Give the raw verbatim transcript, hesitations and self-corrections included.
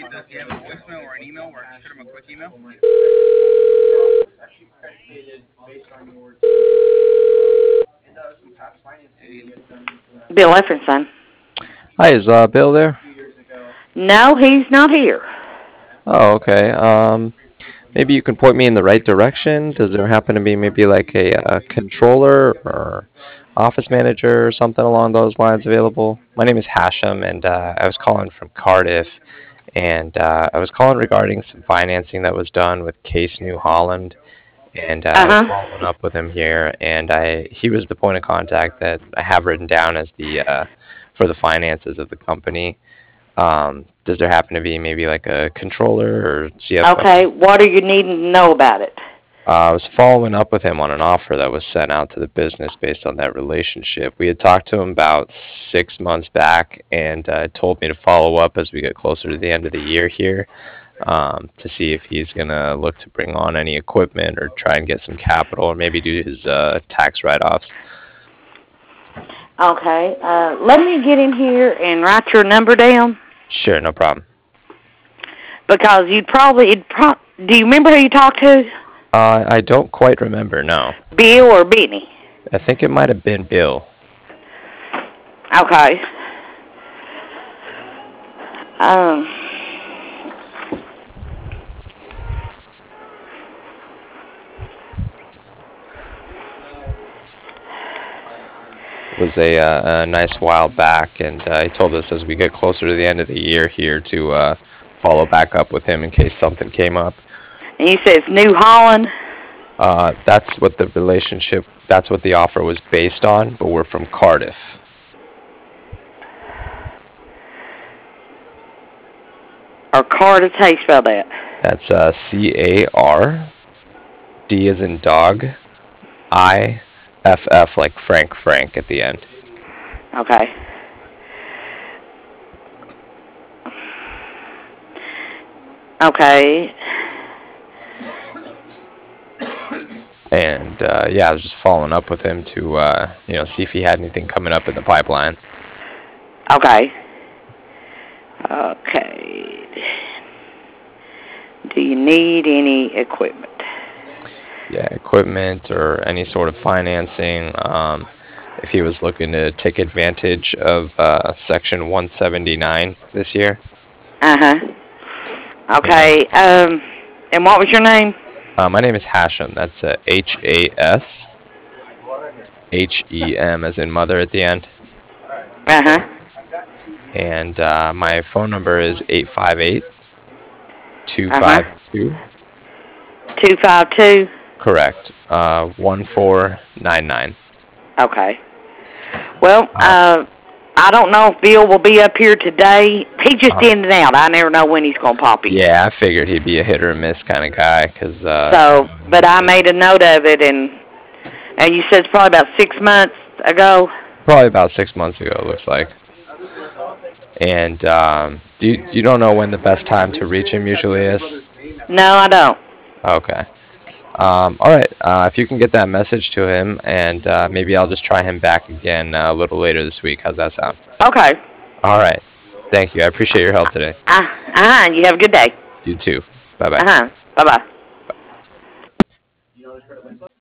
Does he have a voicemail or an email where I can shoot him a quick email? Bill Efferson. Hi, is uh, Bill there? No, he's not here. Oh, okay. Um, maybe you can point me in the right direction. Does there happen to be maybe like a, uh controller or office manager or something along those lines available? My name is Hashem, and uh, I was calling from Cardiff, and uh, I was calling regarding some financing that was done with Case New Holland, and uh, I was Uh-huh. following up with him here, and I he was the point of contact that I have written down as the uh, for the finances of the company. Um, does there happen to be maybe like a controller or C F O? Okay, what are you needing to know about it? Uh, I was following up with him on an offer that was sent out to the business based on that relationship. We had talked to him about six months back and uh, told me to follow up as we get closer to the end of the year here, um, to see if he's going to look to bring on any equipment or try and get some capital or maybe do his uh, tax write-offs. Okay, uh, let me get in here and write your number down Sure, no problem. because you'd probably, it'd pro- do you remember who you talked to? Uh, I don't quite remember, no. Bill or Benny? I think it might have been Bill. Okay. Um, It was a, uh, a nice while back, and uh, he told us as we get closer to the end of the year here to uh, follow back up with him in case something came up. and you said it's New Holland? Uh, that's what the relationship, that's what the offer was based on, but we're from Cardiff. Or Cardiff, how you spell that? That's uh, C A R, D as in dog, I, F F like Frank Frank at the end. Okay. Okay. And uh, yeah, I was just following up with him to uh, you know see if he had anything coming up in the pipeline. Okay. Okay. Do you need any equipment? Yeah, equipment or any sort of financing. Um, if he was looking to take advantage of uh, Section one seventy-nine this year. Uh-huh. And, Okay. Um, and what was your name? uh, my name is Hashem. That's uh, H A S H E M as in mother at the end. Uh-huh. And uh, my phone number is eight five eight, two Uh-huh. five two. two five two? Correct. Uh, one four nine nine. Okay. Well, Uh, uh, I don't know if Bill will be up here today. He's just uh, in and out. I never know when he's going to pop in. yeah, I figured he'd be a hit or miss kind of guy because. Uh, So, but I made a note of it, and and you said it's probably about six months ago. Probably about six months ago, it looks like. And um, do you, you don't know when the best time to reach him usually is? No, I don't. Okay. Um, all right. Uh, if you can get that message to him, and uh, maybe I'll just try him back again uh, a little later this week. How's that sound? Okay. All right. Thank you. I appreciate your help today. Uh, uh-huh. You have a good day. You too. Bye bye. Uh-huh. Bye-bye.